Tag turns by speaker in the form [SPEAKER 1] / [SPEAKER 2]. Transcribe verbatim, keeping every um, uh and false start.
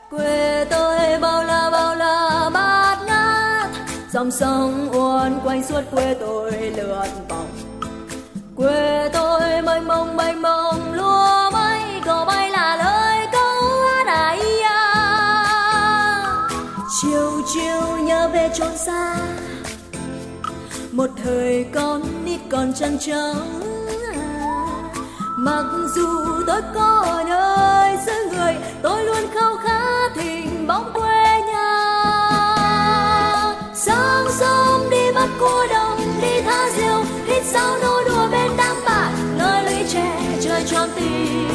[SPEAKER 1] Quê tôi bao la bao la bát ngát, dòng sông uốn quanh suốt quê tôi lượn vòng. Quê tôi mênh mông mênh mông lúa mây, cò bay là lời câu hát ấy à. Chiều chiều nhớ về chốn xa, một thời con nít còn trăng trắng. Mặc dù tôi có nơi xứ người, tôi luôn khao khát hình bóng quê nhà. Sáng sớm đi bắt cua đồng, đi thả diều, hít sao nô đùa bên đám bạn, nơi lũy tre chơi tròn tim.